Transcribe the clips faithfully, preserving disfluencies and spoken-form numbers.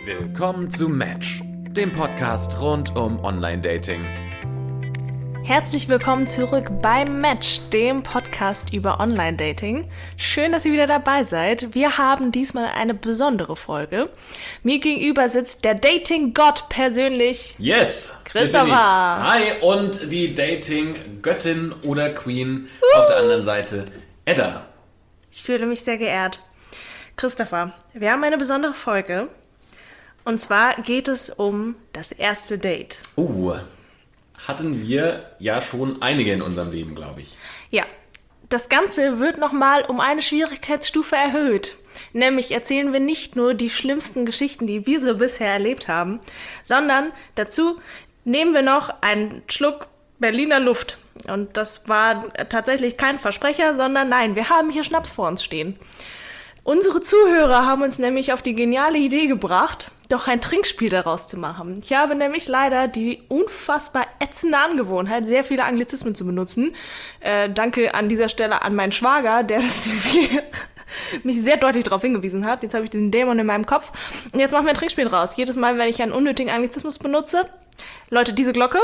Willkommen zu Match, dem Podcast rund um Online-Dating. Herzlich willkommen zurück bei Match, dem Podcast über Online-Dating. Schön, dass ihr wieder dabei seid. Wir haben diesmal eine besondere Folge. Mir gegenüber sitzt der Dating-Gott persönlich. Yes! Christopher! Hi, und die Dating-Göttin oder Queen uh. auf der anderen Seite, Edda. Ich fühle mich sehr geehrt. Christopher, wir haben eine besondere Folge. Und zwar geht es um das erste Date. Uh, hatten wir ja schon einige in unserem Leben, glaube ich. Ja, das Ganze wird nochmal um eine Schwierigkeitsstufe erhöht. Nämlich erzählen wir nicht nur die schlimmsten Geschichten, die wir so bisher erlebt haben, sondern dazu nehmen wir noch einen Schluck Berliner Luft. Und das war tatsächlich kein Versprecher, sondern nein, wir haben hier Schnaps vor uns stehen. Unsere Zuhörer haben uns nämlich auf die geniale Idee gebracht, doch ein Trinkspiel daraus zu machen. Ich habe nämlich leider die unfassbar ätzende Angewohnheit, sehr viele Anglizismen zu benutzen. Äh, danke an dieser Stelle an meinen Schwager, der das irgendwie mich sehr deutlich darauf hingewiesen hat. Jetzt habe ich diesen Dämon in meinem Kopf. Und jetzt machen wir ein Trinkspiel draus. Jedes Mal, wenn ich einen unnötigen Anglizismus benutze, läutet diese Glocke.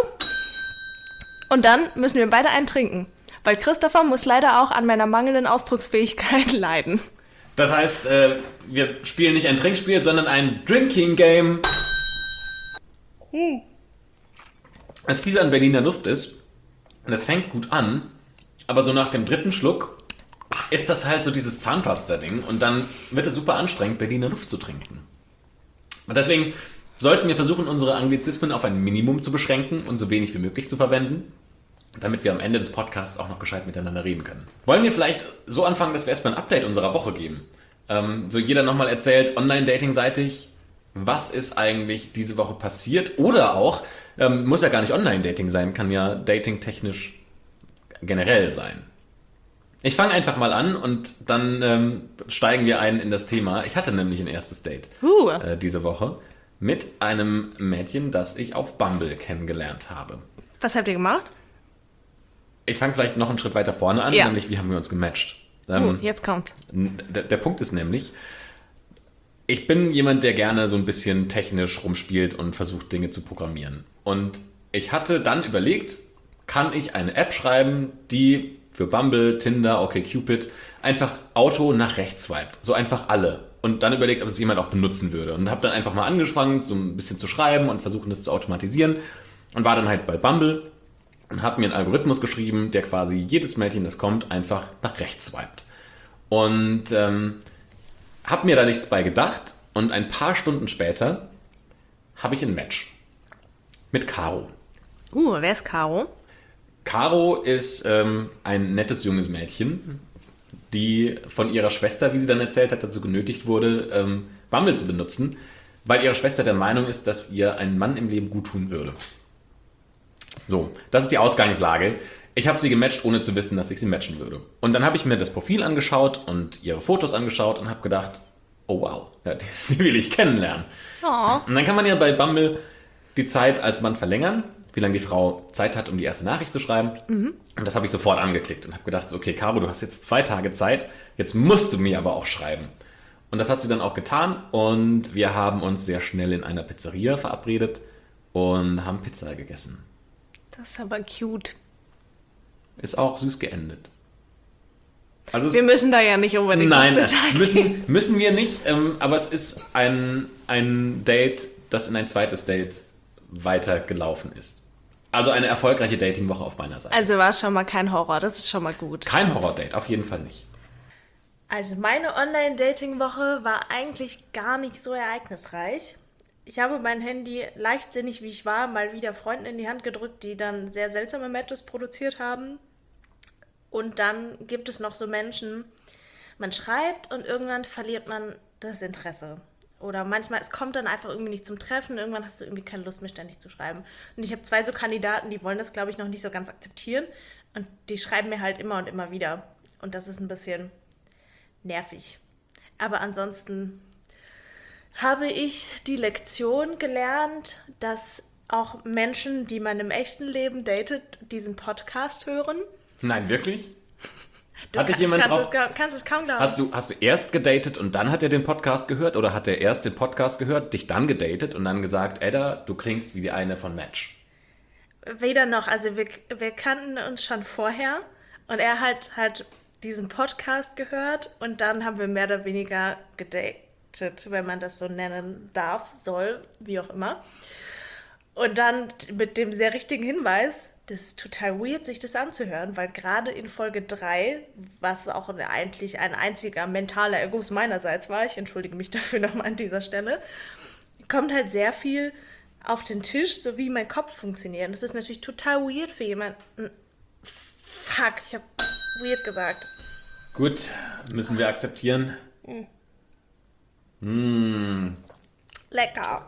Und dann müssen wir beide einen trinken. Weil Christopher muss leider auch an meiner mangelnden Ausdrucksfähigkeit leiden. Das heißt, äh, wir spielen nicht ein Trinkspiel, sondern ein Drinking Game. Hm. Das Fiese an Berliner Luft ist, und es fängt gut an, aber so nach dem dritten Schluck ist das halt so dieses Zahnpasta-Ding und dann wird es super anstrengend, Berliner Luft zu trinken. Und deswegen sollten wir versuchen, unsere Anglizismen auf ein Minimum zu beschränken und so wenig wie möglich zu verwenden, damit wir am Ende des Podcasts auch noch gescheit miteinander reden können. Wollen wir vielleicht so anfangen, dass wir erstmal ein Update unserer Woche geben? Ähm, so jeder nochmal erzählt, Online-Dating-seitig, was ist eigentlich diese Woche passiert? Oder auch, ähm, muss ja gar nicht Online-Dating sein, kann ja dating-technisch generell sein. Ich fange einfach mal an und dann ähm, steigen wir ein in das Thema. Ich hatte nämlich ein erstes Date uh. äh, diese Woche mit einem Mädchen, das ich auf Bumble kennengelernt habe. Was habt ihr gemacht? Ich fange vielleicht noch einen Schritt weiter vorne an, ja. Nämlich wie haben wir uns gematcht. Ähm, uh, jetzt kommt's. Der, der Punkt ist nämlich, ich bin jemand, der gerne so ein bisschen technisch rumspielt und versucht, Dinge zu programmieren. Und ich hatte dann überlegt, kann ich eine App schreiben, die für Bumble, Tinder, OkCupid einfach Auto nach rechts swiped. So einfach alle. Und dann überlegt, ob es jemand auch benutzen würde. Und habe dann einfach mal angefangen, so ein bisschen zu schreiben und versuchen, das zu automatisieren. Und war dann halt bei Bumble und habe mir einen Algorithmus geschrieben, der quasi jedes Mädchen, das kommt, einfach nach rechts swiped. Und ähm, habe mir da nichts bei gedacht. Und ein paar Stunden später habe ich ein Match mit Caro. Uh, wer ist Caro? Caro ist ähm, ein nettes junges Mädchen, die von ihrer Schwester, wie sie dann erzählt hat, dazu genötigt wurde, ähm, Bumble zu benutzen, weil ihre Schwester der Meinung ist, dass ihr ein Mann im Leben gut tun würde. So, das ist die Ausgangslage. Ich habe sie gematcht, ohne zu wissen, dass ich sie matchen würde. Und dann habe ich mir das Profil angeschaut und ihre Fotos angeschaut und habe gedacht, oh wow, ja, die, die will ich kennenlernen. Oh. Und dann kann man ja bei Bumble die Zeit als Mann verlängern, wie lange die Frau Zeit hat, um die erste Nachricht zu schreiben. Mhm. Und das habe ich sofort angeklickt und habe gedacht, okay, Caro, du hast jetzt zwei Tage Zeit, jetzt musst du mir aber auch schreiben. Und das hat sie dann auch getan und wir haben uns sehr schnell in einer Pizzeria verabredet und haben Pizza gegessen. Das ist aber cute. Ist auch süß geendet. Also wir müssen da ja nicht unbedingt Nein, müssen, müssen wir nicht, ähm, aber es ist ein, ein Date, das in ein zweites Date weitergelaufen ist. Also eine erfolgreiche Datingwoche auf meiner Seite. Also war schon mal kein Horror, das ist schon mal gut. Kein Horror-Date, auf jeden Fall nicht. Also meine Online-Dating-Woche war eigentlich gar nicht so ereignisreich. Ich habe mein Handy, leichtsinnig wie ich war, mal wieder Freunden in die Hand gedrückt, die dann sehr seltsame Matches produziert haben. Und dann gibt es noch so Menschen, man schreibt und irgendwann verliert man das Interesse. Oder manchmal, es kommt dann einfach irgendwie nicht zum Treffen, irgendwann hast du irgendwie keine Lust mehr ständig zu schreiben. Und ich habe zwei so Kandidaten, die wollen das, glaube ich, noch nicht so ganz akzeptieren. Und die schreiben mir halt immer und immer wieder. Und das ist ein bisschen nervig. Aber ansonsten habe ich die Lektion gelernt, dass auch Menschen, die man im echten Leben datet, diesen Podcast hören. Nein, wirklich? Hat dich jemand kannst, drauf... es, ga- kannst es kaum glauben. Hast du, hast du erst gedatet und dann hat er den Podcast gehört? Oder hat er erst den Podcast gehört, dich dann gedatet und dann gesagt, Edda, du klingst wie die eine von Match? Weder noch. Also wir, wir kannten uns schon vorher und er hat halt diesen Podcast gehört und dann haben wir mehr oder weniger gedatet, wenn man das so nennen darf, soll, wie auch immer. Und dann mit dem sehr richtigen Hinweis, das ist total weird, sich das anzuhören, weil gerade in Folge drei, was auch eigentlich ein einziger mentaler Erguss meinerseits war, ich entschuldige mich dafür nochmal an dieser Stelle, kommt halt sehr viel auf den Tisch, so wie mein Kopf funktioniert. Und das ist natürlich total weird für jemanden. Fuck, ich habe weird gesagt. Gut, müssen wir akzeptieren. Mm. Lecker.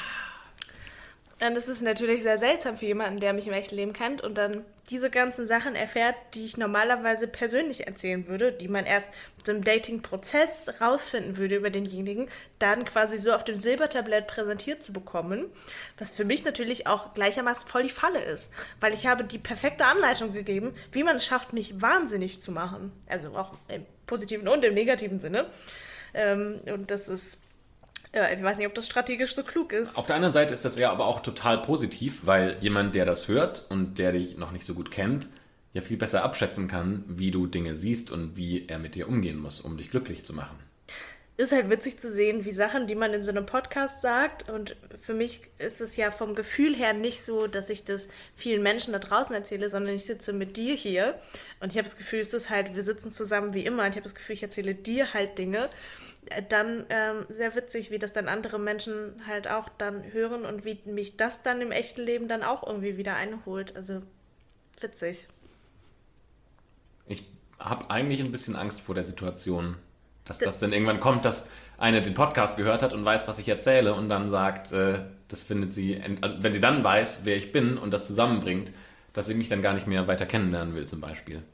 Und das ist natürlich sehr seltsam für jemanden, der mich im echten Leben kennt und dann diese ganzen Sachen erfährt, die ich normalerweise persönlich erzählen würde, die man erst mit so einem Dating-Prozess rausfinden würde über denjenigen, dann quasi so auf dem Silbertablett präsentiert zu bekommen, was für mich natürlich auch gleichermaßen voll die Falle ist, weil ich habe die perfekte Anleitung gegeben, wie man es schafft, mich wahnsinnig zu machen. Also auch im positiven und im negativen Sinne. Ähm, und das ist... Ja, ich weiß nicht, ob das strategisch so klug ist. Auf der anderen Seite ist das ja aber auch total positiv, weil jemand, der das hört und der dich noch nicht so gut kennt, ja viel besser abschätzen kann, wie du Dinge siehst und wie er mit dir umgehen muss, um dich glücklich zu machen. Ist halt witzig zu sehen, wie Sachen, die man in so einem Podcast sagt, und für mich ist es ja vom Gefühl her nicht so, dass ich das vielen Menschen da draußen erzähle, sondern ich sitze mit dir hier und ich habe das Gefühl, es ist halt, wir sitzen zusammen wie immer und ich habe das Gefühl, ich erzähle dir halt Dinge. Dann ähm, sehr witzig, wie das dann andere Menschen halt auch dann hören und wie mich das dann im echten Leben dann auch irgendwie wieder einholt. Also witzig. Ich habe eigentlich ein bisschen Angst vor der Situation, dass das dann irgendwann kommt, dass eine den Podcast gehört hat und weiß, was ich erzähle und dann sagt, äh, das findet sie, also wenn sie dann weiß, wer ich bin und das zusammenbringt, dass sie mich dann gar nicht mehr weiter kennenlernen will zum Beispiel.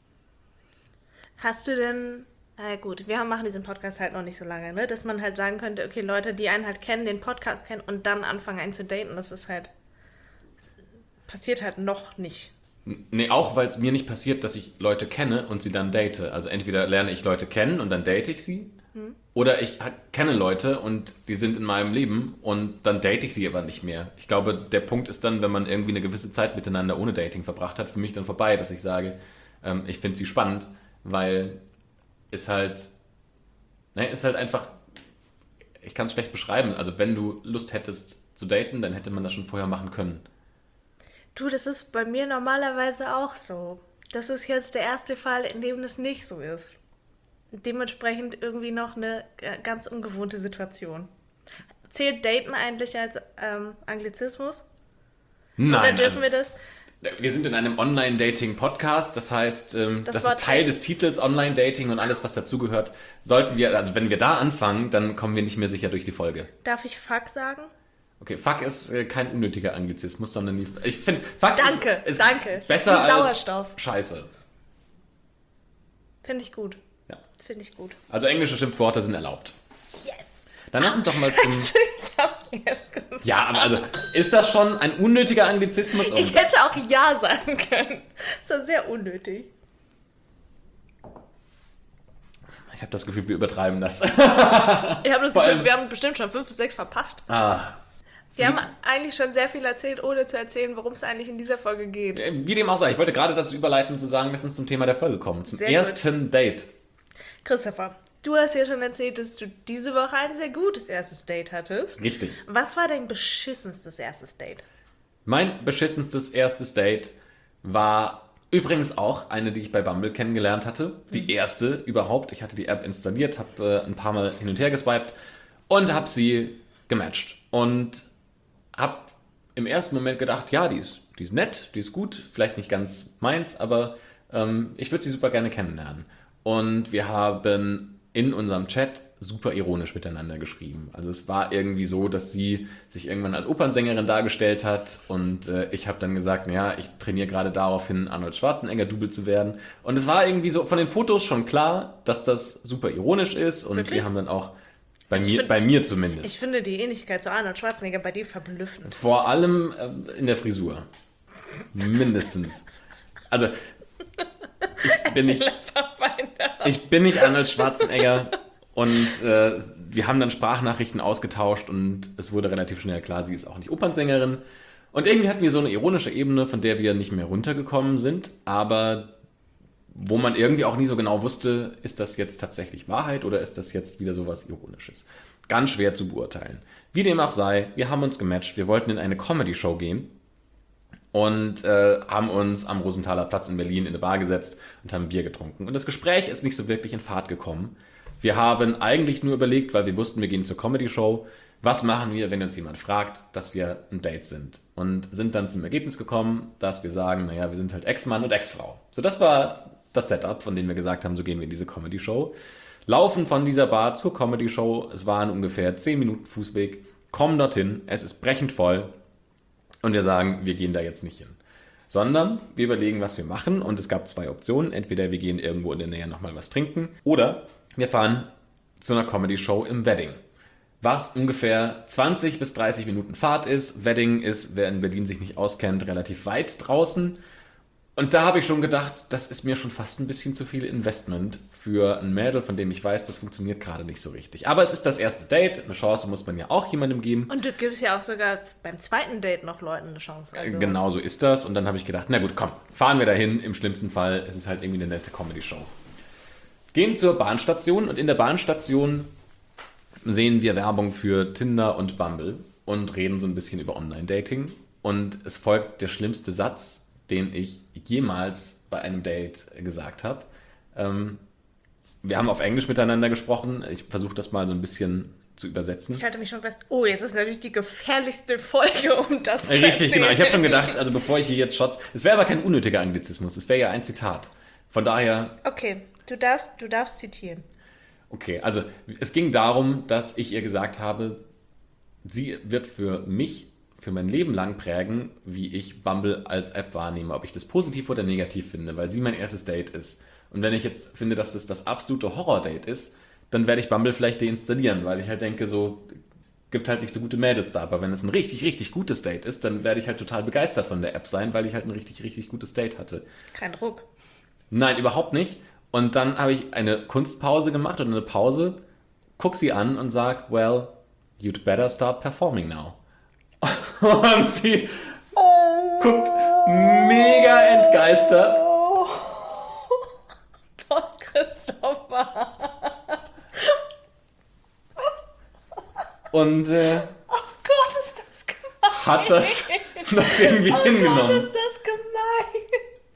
Hast du denn... Na gut, wir haben, machen diesen Podcast halt noch nicht so lange, ne? Dass man halt sagen könnte, okay, Leute, die einen halt kennen, den Podcast kennen und dann anfangen, einen zu daten, das ist halt, das passiert halt noch nicht. Nee, auch weil es mir nicht passiert, dass ich Leute kenne und sie dann date. Also entweder lerne ich Leute kennen und dann date ich sie, hm. oder ich kenne Leute und die sind in meinem Leben und dann date ich sie aber nicht mehr. Ich glaube, der Punkt ist dann, wenn man irgendwie eine gewisse Zeit miteinander ohne Dating verbracht hat, für mich dann vorbei, dass ich sage, ähm, ich finde sie spannend, weil... ist halt, ne, ist halt einfach, ich kann es schlecht beschreiben. Also wenn du Lust hättest zu daten, dann hätte man das schon vorher machen können. Du, das ist bei mir normalerweise auch so. Das ist jetzt der erste Fall, in dem das nicht so ist. Dementsprechend irgendwie noch eine ganz ungewohnte Situation. Zählt Daten eigentlich als ähm, Anglizismus? Nein. Oder dürfen also, wir das... Wir sind in einem Online-Dating-Podcast, das heißt, ähm, das, das ist Teil des Titels Online-Dating und alles, was dazugehört. Sollten wir, also wenn wir da anfangen, dann kommen wir nicht mehr sicher durch die Folge. Darf ich Fuck sagen? Okay, Fuck ist äh, kein unnötiger Anglizismus, sondern die, ich finde, Fuck danke, ist, ist danke. besser ist wie als Sauerstoff. Scheiße. Finde ich gut. Ja. Finde ich gut. Also englische Schimpfworte sind erlaubt. Yes! Dann lass uns doch mal zum... ich hab jetzt gesagt. Ja, aber also, ist das schon ein unnötiger Anglizismus? Ich hätte auch Ja sagen können. Das war sehr unnötig. Ich habe das Gefühl, wir übertreiben das. Ich habe das Gefühl, wir haben bestimmt schon fünf bis sechs verpasst. Ah. Wir haben eigentlich schon sehr viel erzählt, ohne zu erzählen, worum es eigentlich in dieser Folge geht. Wie dem auch sei, ich wollte gerade dazu überleiten, zu sagen, wir sind zum Thema der Folge kommen. Zum sehr ersten gut. Date. Christopher, du hast ja schon erzählt, dass du diese Woche ein sehr gutes erstes Date hattest. Richtig. Was war dein beschissenstes erstes Date? Mein beschissenstes erstes Date war übrigens auch eine, die ich bei Bumble kennengelernt hatte. Die mhm. erste überhaupt. Ich hatte die App installiert, habe äh, ein paar Mal hin und her geswiped und habe sie gematcht. Und habe im ersten Moment gedacht, ja, die ist, die ist nett, die ist gut, vielleicht nicht ganz meins, aber ähm, ich würde sie super gerne kennenlernen. Und wir haben in unserem Chat super ironisch miteinander geschrieben. Also es war irgendwie so, dass sie sich irgendwann als Opernsängerin dargestellt hat und äh, ich habe dann gesagt, naja, ich trainiere gerade darauf hin, Arnold Schwarzenegger-Double zu werden. Und es war irgendwie so von den Fotos schon klar, dass das super ironisch ist und Wirklich? wir haben dann auch, bei, Also mir, find, bei mir zumindest. Ich finde die Ähnlichkeit zu Arnold Schwarzenegger bei dir verblüffend. Vor allem äh, in der Frisur. Mindestens. Also ich bin nicht, ich bin nicht Arnold Schwarzenegger und äh, wir haben dann Sprachnachrichten ausgetauscht und es wurde relativ schnell klar, sie ist auch nicht Opernsängerin. Und irgendwie hatten wir so eine ironische Ebene, von der wir nicht mehr runtergekommen sind, aber wo man irgendwie auch nie so genau wusste, ist das jetzt tatsächlich Wahrheit oder ist das jetzt wieder sowas Ironisches? Ganz schwer zu beurteilen. Wie dem auch sei, wir haben uns gematcht, wir wollten in eine Comedy-Show gehen und äh, haben uns am Rosenthaler Platz in Berlin in eine Bar gesetzt und haben Bier getrunken. Und das Gespräch ist nicht so wirklich in Fahrt gekommen. Wir haben eigentlich nur überlegt, weil wir wussten, wir gehen zur Comedy-Show, was machen wir, wenn uns jemand fragt, dass wir ein Date sind? Und sind dann zum Ergebnis gekommen, dass wir sagen, naja, wir sind halt Ex-Mann und Ex-Frau. So, das war das Setup, von dem wir gesagt haben, so gehen wir in diese Comedy-Show. Laufen von dieser Bar zur Comedy-Show, es waren ungefähr zehn Minuten Fußweg, kommen dorthin, es ist brechend voll und wir sagen, wir gehen da jetzt nicht hin. Sondern wir überlegen, was wir machen und es gab zwei Optionen. Entweder wir gehen irgendwo in der Nähe nochmal was trinken oder wir fahren zu einer Comedy-Show im Wedding, was ungefähr zwanzig bis dreißig Minuten Fahrt ist. Wedding ist, wer in Berlin sich nicht auskennt, relativ weit draußen. Und da habe ich schon gedacht, das ist mir schon fast ein bisschen zu viel Investment für ein Mädel, von dem ich weiß, das funktioniert gerade nicht so richtig. Aber es ist das erste Date, eine Chance muss man ja auch jemandem geben. Und du gibst ja auch sogar beim zweiten Date noch Leuten eine Chance. Also. Genau so ist das. Und dann habe ich gedacht, na gut, komm, fahren wir dahin. Im schlimmsten Fall ist es halt irgendwie eine nette Comedy-Show. Gehen zur Bahnstation und in der Bahnstation sehen wir Werbung für Tinder und Bumble und reden so ein bisschen über Online-Dating. Und es folgt der schlimmste Satz, den ich jemals bei einem Date gesagt habe. Ähm, wir haben auf Englisch miteinander gesprochen. Ich versuche das mal so ein bisschen zu übersetzen. Ich halte mich schon fest, oh, jetzt ist natürlich die gefährlichste Folge, um das zu erzählen. Richtig, genau. Ich habe schon gedacht, also bevor ich hier jetzt Shots... Es wäre aber kein unnötiger Anglizismus, es wäre ja ein Zitat. Von daher... Okay, du darfst, du darfst zitieren. Okay, also es ging darum, dass ich ihr gesagt habe, sie wird für mich... für mein Leben lang prägen, wie ich Bumble als App wahrnehme, ob ich das positiv oder negativ finde, weil sie mein erstes Date ist. Und wenn ich jetzt finde, dass das das absolute Horror-Date ist, dann werde ich Bumble vielleicht deinstallieren, weil ich halt denke, so gibt halt nicht so gute Mädels da. Aber wenn es ein richtig, richtig gutes Date ist, dann werde ich halt total begeistert von der App sein, weil ich halt ein richtig, richtig gutes Date hatte. Kein Druck. Nein, überhaupt nicht. Und dann habe ich eine Kunstpause gemacht und eine Pause, guck sie an und sag, well, you'd better start performing now. Und sie oh. guckt mega entgeistert. Oh. Boah, Christopher. Und äh, oh Gott, ist das gemein. Hat das noch irgendwie oh hingenommen. Oh Gott, ist das gemein.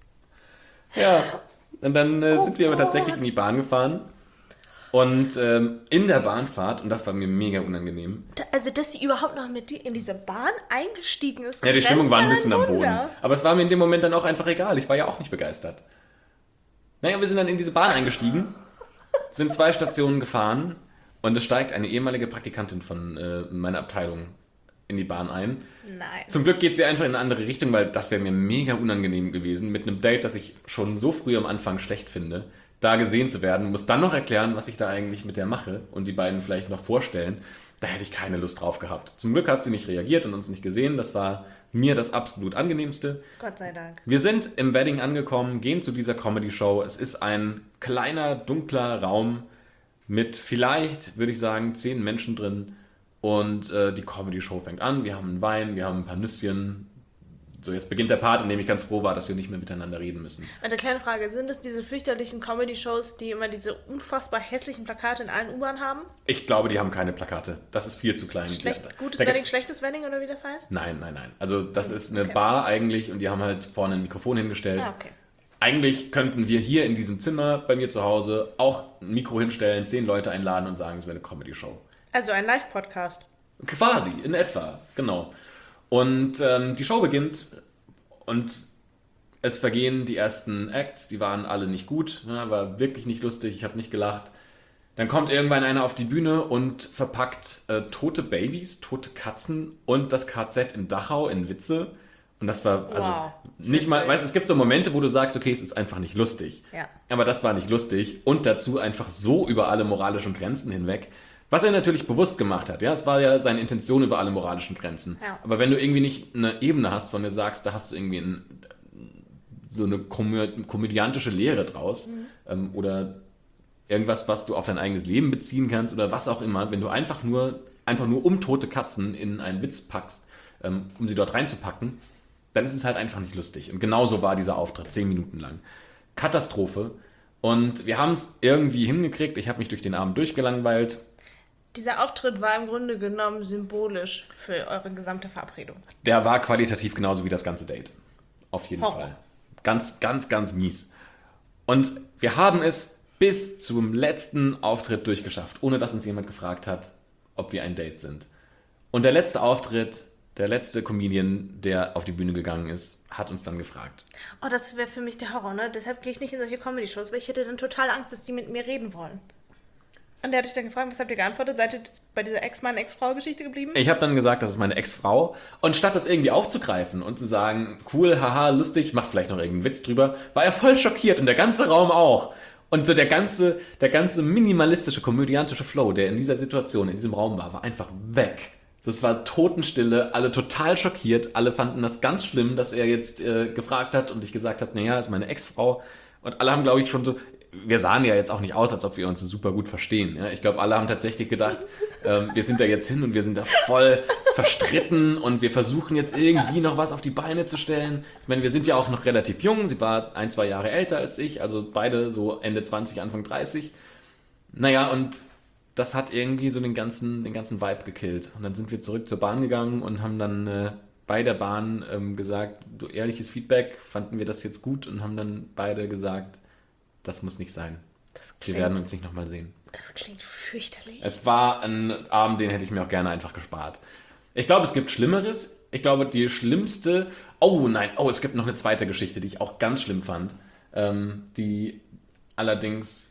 Ja, und dann äh, oh sind wir aber Gott. tatsächlich in die Bahn gefahren. Und ähm, in der Bahnfahrt, und das war mir mega unangenehm. Also, dass sie überhaupt noch mit dir in diese Bahn eingestiegen ist. Ja, die Stimmung war ein bisschen am Wunder. Boden. Aber es war mir in dem Moment dann auch einfach egal. Ich war ja auch nicht begeistert. Naja, wir sind dann in diese Bahn eingestiegen, sind zwei Stationen gefahren und es steigt eine ehemalige Praktikantin von äh, meiner Abteilung in die Bahn ein. Nein. Zum Glück geht sie einfach in eine andere Richtung, weil das wäre mir mega unangenehm gewesen, mit einem Date, das ich schon so früh am Anfang schlecht finde, da gesehen zu werden, muss dann noch erklären, was ich da eigentlich mit der mache und die beiden vielleicht noch vorstellen. Da hätte ich keine Lust drauf gehabt. Zum Glück hat sie nicht reagiert und uns nicht gesehen. Das war mir das absolut angenehmste. Gott sei Dank. Wir sind im Wedding angekommen, gehen zu dieser Comedy-Show. Es ist ein kleiner, dunkler Raum mit vielleicht, würde ich sagen, zehn Menschen drin. Und äh, die Comedy-Show fängt an. Wir haben einen Wein, wir haben ein paar Nüsschen. So, jetzt beginnt der Part, in dem ich ganz froh war, dass wir nicht mehr miteinander reden müssen. Eine kleine Frage, sind es diese fürchterlichen Comedy-Shows, die immer diese unfassbar hässlichen Plakate in allen U-Bahnen haben? Ich glaube, die haben keine Plakate. Das ist viel zu klein. Schlecht, Da- gutes da Wedding, gibt's- schlechtes Wedding oder wie das heißt? Nein, nein, nein. Also das ist eine Okay. Bar eigentlich und die haben halt vorne ein Mikrofon hingestellt. Ah, okay. Eigentlich könnten wir hier in diesem Zimmer bei mir zu Hause auch ein Mikro hinstellen, zehn Leute einladen und sagen, es wäre eine Comedy-Show. Also ein Live-Podcast. Quasi, in etwa, genau. Und ähm, die Show beginnt und es vergehen die ersten Acts, die waren alle nicht gut, ja, war wirklich nicht lustig, ich habe nicht gelacht. Dann kommt irgendwann einer auf die Bühne und verpackt äh, tote Babys, tote Katzen und das K Z in Dachau in Witze. Und das war also Wow. nicht mal, Witzig. weißt du, es gibt so Momente, wo du sagst, okay, es ist einfach nicht lustig. Ja. Aber das war nicht lustig und dazu einfach so über alle moralischen Grenzen hinweg. Was er natürlich bewusst gemacht hat, ja, es war ja seine Intention über alle moralischen Grenzen. Ja. Aber wenn du irgendwie nicht eine Ebene hast, von der du sagst, da hast du irgendwie ein so eine komö- komödiantische Lehre draus mhm. ähm, oder irgendwas, was du auf dein eigenes Leben beziehen kannst oder was auch immer, wenn du einfach nur, einfach nur um tote Katzen in einen Witz packst, ähm, um sie dort reinzupacken, dann ist es halt einfach nicht lustig. Und genauso war dieser Auftritt, zehn Minuten lang. Katastrophe. Und wir haben es irgendwie hingekriegt. Ich habe mich durch den Abend durchgelangweilt. Dieser Auftritt war im Grunde genommen symbolisch für eure gesamte Verabredung. Der war qualitativ genauso wie das ganze Date. Auf jeden Horror. Fall. Ganz, ganz, ganz mies. Und wir haben es bis zum letzten Auftritt durchgeschafft, ohne dass uns jemand gefragt hat, ob wir ein Date sind. Und der letzte Auftritt, der letzte Comedian, der auf die Bühne gegangen ist, hat uns dann gefragt. Oh, das wäre für mich der Horror, ne? Deshalb gehe ich nicht in solche Comedy-Shows, weil ich hätte dann total Angst, dass die mit mir reden wollen. Und der hat dich dann gefragt, was habt ihr geantwortet? Seid ihr bei dieser Ex-Mann-Ex-Frau-Geschichte geblieben? Ich habe dann gesagt, das ist meine Ex-Frau. Und statt das irgendwie aufzugreifen und zu sagen, cool, haha, lustig, macht vielleicht noch irgendeinen Witz drüber, war er voll schockiert und der ganze Raum auch. Und so der ganze, der ganze minimalistische, komödiantische Flow, der in dieser Situation, in diesem Raum war, war einfach weg. So, es war Totenstille, alle total schockiert, alle fanden das ganz schlimm, dass er jetzt äh, gefragt hat und ich gesagt habe, naja, ist meine Ex-Frau. Und alle haben, glaube ich, schon so, wir sahen ja jetzt auch nicht aus, als ob wir uns so super gut verstehen. Ja? Ich glaube, alle haben tatsächlich gedacht, ähm, wir sind da jetzt hin und wir sind da voll verstritten und wir versuchen jetzt irgendwie noch was auf die Beine zu stellen. Ich meine, wir sind ja auch noch relativ jung, sie war ein, zwei Jahre älter als ich, also beide so Ende zwanzig, Anfang dreißig. Naja, und das hat irgendwie so den ganzen, den ganzen Vibe gekillt. Und dann sind wir zurück zur Bahn gegangen und haben dann äh, bei der Bahn ähm, gesagt, so ehrliches Feedback, fanden wir das jetzt gut und haben dann beide gesagt, das muss nicht sein. Das klingt, wir werden uns nicht nochmal sehen. Das klingt fürchterlich. Es war ein Abend, den hätte ich mir auch gerne einfach gespart. Ich glaube, es gibt Schlimmeres. Ich glaube, die schlimmste... Oh nein, oh, es gibt noch eine zweite Geschichte, die ich auch ganz schlimm fand. Ähm, die allerdings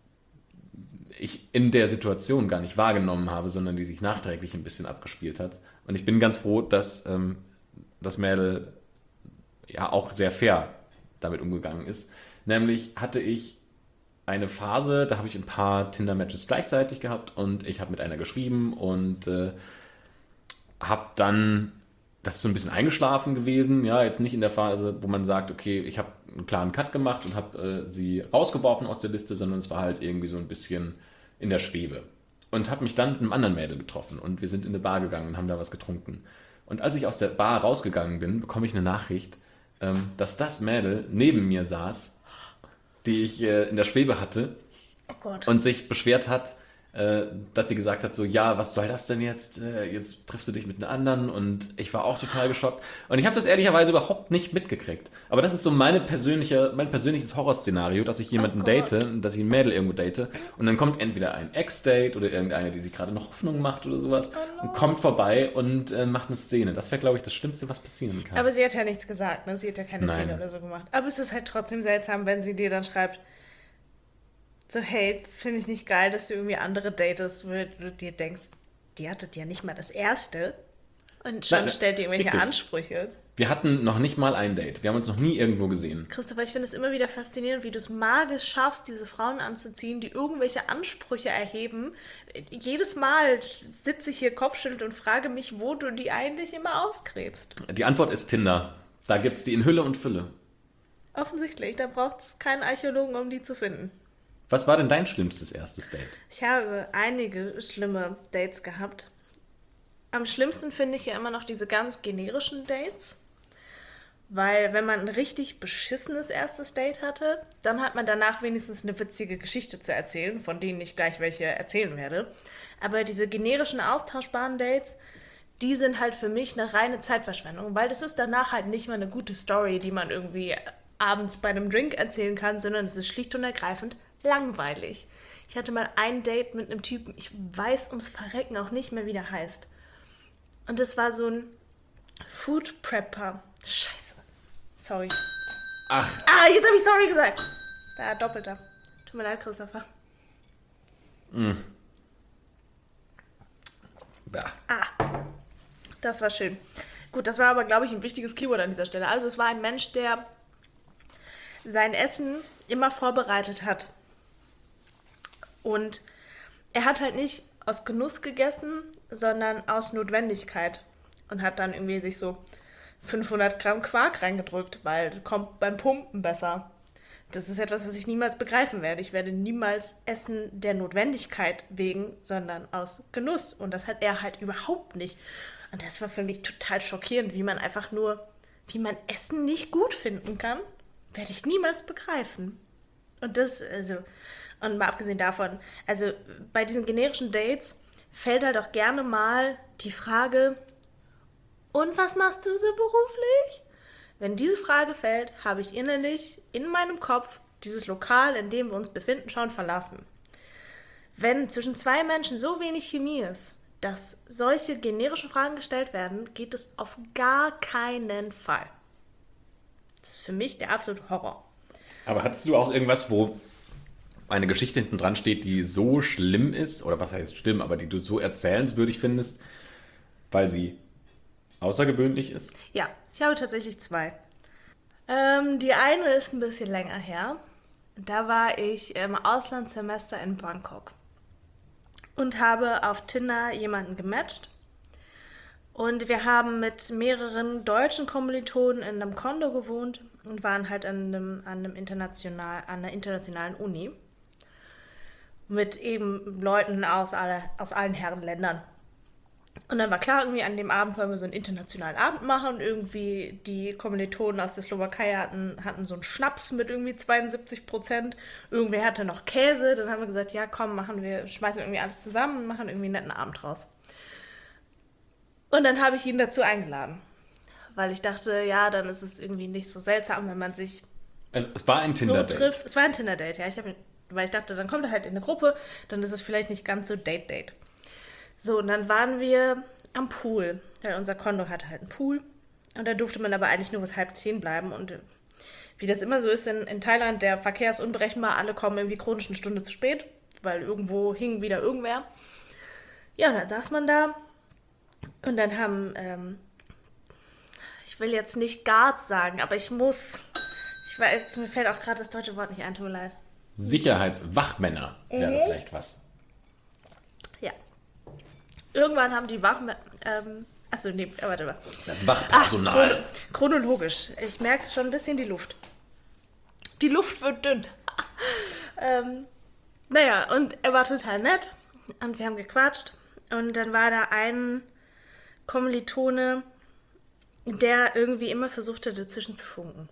ich in der Situation gar nicht wahrgenommen habe, sondern die sich nachträglich ein bisschen abgespielt hat. Und ich bin ganz froh, dass ähm, das Mädel ja auch sehr fair damit umgegangen ist. Nämlich hatte ich eine Phase, da habe ich ein paar Tinder-Matches gleichzeitig gehabt und ich habe mit einer geschrieben und äh, habe dann, das ist so ein bisschen eingeschlafen gewesen, ja, jetzt nicht in der Phase, wo man sagt, okay, ich habe einen klaren Cut gemacht und habe äh, sie rausgeworfen aus der Liste, sondern es war halt irgendwie so ein bisschen in der Schwebe. Und habe mich dann mit einem anderen Mädel getroffen und wir sind in eine Bar gegangen und haben da was getrunken. Und als ich aus der Bar rausgegangen bin, bekomme ich eine Nachricht, ähm, dass das Mädel neben mir saß, die ich äh, in der Schwebe hatte, oh Gott. Und sich beschwert hat, äh, dass sie gesagt hat, so, ja, was soll das denn jetzt? Äh, jetzt triffst du dich mit einem anderen und ich war auch total geschockt. Und ich habe das ehrlicherweise überhaupt nicht mitgekriegt. Aber das ist so meine persönliche, mein persönliches Horrorszenario, dass ich jemanden oh date, dass ich ein Mädel irgendwo date und dann kommt entweder ein Ex-Date oder irgendeine, die sich gerade noch Hoffnung macht oder sowas oh und kommt vorbei und äh, macht eine Szene. Das wäre, glaube ich, das Schlimmste, was passieren kann. Aber sie hat ja nichts gesagt, ne? Sie hat ja keine Nein. Szene oder so gemacht. Aber es ist halt trotzdem seltsam, wenn sie dir dann schreibt, so, hey, finde ich nicht geil, dass du irgendwie andere datest, weil du dir denkst, die hattet ja nicht mal das erste und schon Nein, stellt die irgendwelche richtig. Ansprüche. Wir hatten noch nicht mal ein Date. Wir haben uns noch nie irgendwo gesehen. Christopher, ich finde es immer wieder faszinierend, wie du es magisch schaffst, diese Frauen anzuziehen, die irgendwelche Ansprüche erheben. Jedes Mal sitze ich hier kopfschüttelnd und frage mich, wo du die eigentlich immer ausgräbst. Die Antwort ist Tinder. Da gibt es die in Hülle und Fülle. Offensichtlich, da braucht es keinen Archäologen, um die zu finden. Was war denn dein schlimmstes erstes Date? Ich habe einige schlimme Dates gehabt. Am schlimmsten finde ich ja immer noch diese ganz generischen Dates. Weil wenn man ein richtig beschissenes erstes Date hatte, dann hat man danach wenigstens eine witzige Geschichte zu erzählen, von denen ich gleich welche erzählen werde. Aber diese generischen austauschbaren Dates, die sind halt für mich eine reine Zeitverschwendung, weil das ist danach halt nicht mal eine gute Story, die man irgendwie abends bei einem Drink erzählen kann, sondern es ist schlicht und ergreifend langweilig. Ich hatte mal ein Date mit einem Typen, ich weiß ums Verrecken auch nicht mehr, wie der heißt. Und das war so ein Food Prepper. Scheiße. Sorry. Ach. Ah, jetzt habe ich sorry gesagt. Da, doppelter. Tut mir leid, Christopher. Mm. Ja. Ah, das war schön. Gut, das war aber, glaube ich, ein wichtiges Keyword an dieser Stelle. Also es war ein Mensch, der sein Essen immer vorbereitet hat. Und er hat halt nicht aus Genuss gegessen, sondern aus Notwendigkeit. Und hat dann irgendwie sich so fünfhundert Gramm Quark reingedrückt, weil kommt beim Pumpen besser. Das ist etwas, was ich niemals begreifen werde. Ich werde niemals essen der Notwendigkeit wegen, sondern aus Genuss. Und das hat er halt überhaupt nicht. Und das war für mich total schockierend, wie man einfach nur, wie man Essen nicht gut finden kann, werde ich niemals begreifen. Und das, also, und mal abgesehen davon, also bei diesen generischen Dates fällt halt auch gerne mal die Frage, und was machst du so beruflich? Wenn diese Frage fällt, habe ich innerlich in meinem Kopf dieses Lokal, in dem wir uns befinden, schon verlassen. Wenn zwischen zwei Menschen so wenig Chemie ist, dass solche generischen Fragen gestellt werden, geht es auf gar keinen Fall. Das ist für mich der absolute Horror. Aber hattest du auch irgendwas, wo eine Geschichte hinten dran steht, die so schlimm ist, oder was heißt schlimm, aber die du so erzählenswürdig findest, weil sie außergewöhnlich ist? Ja, ich habe tatsächlich zwei. Ähm, die eine ist ein bisschen länger her. Da war ich im Auslandssemester in Bangkok und habe auf Tinder jemanden gematcht. Und wir haben mit mehreren deutschen Kommilitonen in einem Kondo gewohnt und waren halt an, einem, an, einem international, an einer internationalen Uni mit eben Leuten aus, alle, aus allen Herrenländern. Und dann war klar, irgendwie an dem Abend wollen wir so einen internationalen Abend machen. Und irgendwie die Kommilitonen aus der Slowakei hatten, hatten so einen Schnaps mit irgendwie zweiundsiebzig Prozent. Irgendwer hatte noch Käse. Dann haben wir gesagt, ja komm, machen wir, schmeißen wir irgendwie alles zusammen und machen irgendwie einen netten Abend raus. Und dann habe ich ihn dazu eingeladen. Weil ich dachte, ja, dann ist es irgendwie nicht so seltsam, wenn man sich Es, es war ein so Tinder-Date. trifft. Es war ein Tinder-Date, ja. Ich hab, weil ich dachte, dann kommt er halt in eine Gruppe, dann ist es vielleicht nicht ganz so Date-Date. So, und dann waren wir am Pool. Weil unser Kondo hatte halt einen Pool. Und da durfte man aber eigentlich nur bis halb zehn bleiben. Und wie das immer so ist in, in Thailand, der Verkehr ist unberechenbar. Alle kommen irgendwie chronisch eine Stunde zu spät, weil irgendwo hing wieder irgendwer. Ja, und dann saß man da. Und dann haben, ähm, ich will jetzt nicht Guards sagen, aber ich muss, ich weiß, mir fällt auch gerade das deutsche Wort nicht ein, tut mir leid. Sicherheitswachmänner wäre Mhm. vielleicht was. Ja. Irgendwann haben die Wachen, ähm, achso, nee, warte mal. Das Ach, Wachpersonal. chron- chronologisch. Ich merke schon ein bisschen die Luft. Die Luft wird dünn. ähm, naja, und er war total nett und wir haben gequatscht. Und dann war da ein Kommilitone, der irgendwie immer versuchte, dazwischen zu funken.